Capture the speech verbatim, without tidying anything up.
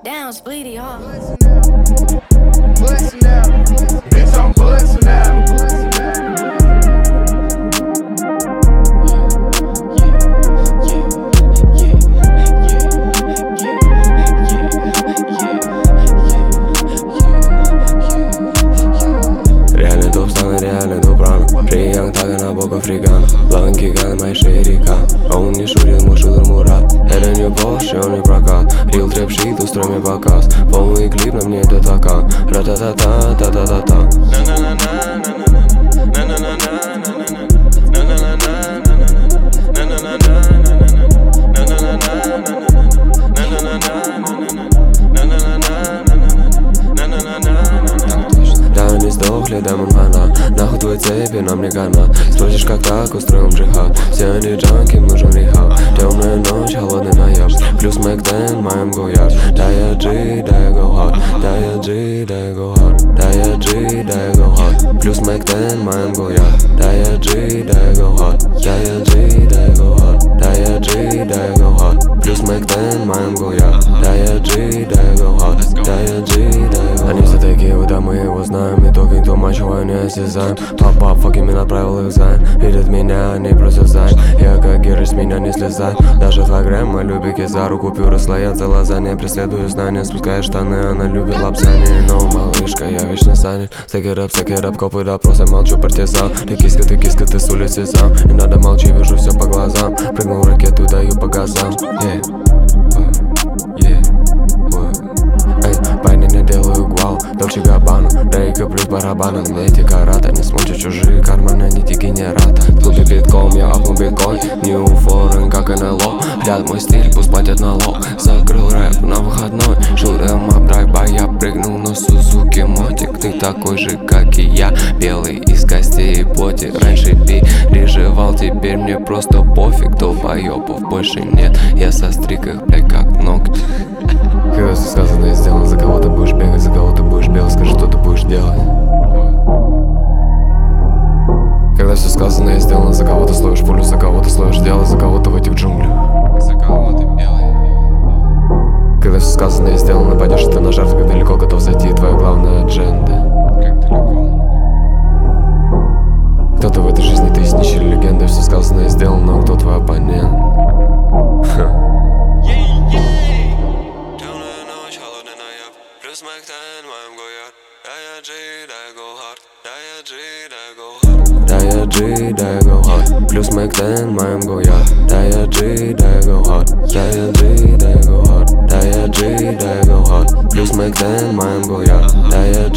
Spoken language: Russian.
Down, split it off. Bustin' out, bitch, I'm bustin' out. Реальный топ, стану реальный дубран. Прием так и на боку фригана. Плаванки ганы, мои ширика. А он не шурит, мой шутер мурат. Это не Bosch, он не прокат. Рил трэп шит, устрой мне показ. Полный клип, на мне это така. Ра-та-та-та, та-та-та-та. Да, не сдохли, демон хана. Нахуй твой цепи, нам не гана. Спросишь, как так, устроим джихад. Все они джанки, им нужен рехаб. Темная ночь, холодный ноябрь. Плюс Мэкден, моим гуяр. Да я G, да я go hard. Да я G, да я go hard. Да я G, да я go hard. Плюс Мэкден, моим гуяр. Да я G, да я go hard. Да я G, да я go hard. Да я G, да я go hard. Плюс Мэкден, моим гуяр. Да я G, да я go hard. Да я G, да я go hard. Они все такие, да мы его знаем. И только никто мачо не осязаем. Пап-пап, факи, меня направил их зайн. Видят меня, они просто зайн. Я как герой, с меня не слезай. Даже два грамма, любики за руку, купюры слоятся лазанья. Преследую знания, спуская штаны, она любит лапсани. Но малышка, я вечно занят. Стеки рэп, стеки рэп, копы допросы, молчу, партизан. Ты киска, ты киска, ты с улицы сам. Не надо молчи, вижу все по глазам. Прыгнул в ракету, даю по газам. Yeah. Yeah. Эй, парни, не делаю гвал, Дольче Габбана. Рейка плюс барабана, мне эти карата. Не смотрят чужие карманы, не те генерата. Клубе битком, я апну биткоин. New foreign, как эн эл о. Глядь мой стиль, пусть платят налог. Закрыл рэп на выходной. Шутем ап драйва, я прыгнул на Сузуки мотик. Ты такой же, как и я, белый из костей и плоти. Раньше переживал, теперь мне просто пофиг. Долбоёбов больше нет, я состриг их, блядь, как ногти. Когда все сказано и сделано, за кого ты будешь бегать, за кого ты будешь белый, скажи, что ты будешь делать. Когда все сказано и сделано, за кого ты словишь пулю, за кого ты словишь дело, за кого ты в этих джунглях. За кого ты белый. Когда все сказано и сделано, пойдешь ты на жертву, как далеко готов зайти, твоя главная адженда. Как далеко. Кто-то в этой жизни, ты есть нищая легенда, все сказано и сделано, но кто твой оппонент? Плюс Мэкден, моим гуяр. Да я G, да я go hard. Да я G, да я go hard. Да я G, да я go hard. Плюс Мэкден, моим гуяр. Да я G, да я go hard. Да я G, да я go hard. Да я G, да я go hard. Плюс Мэкден, моим гуяр. Да я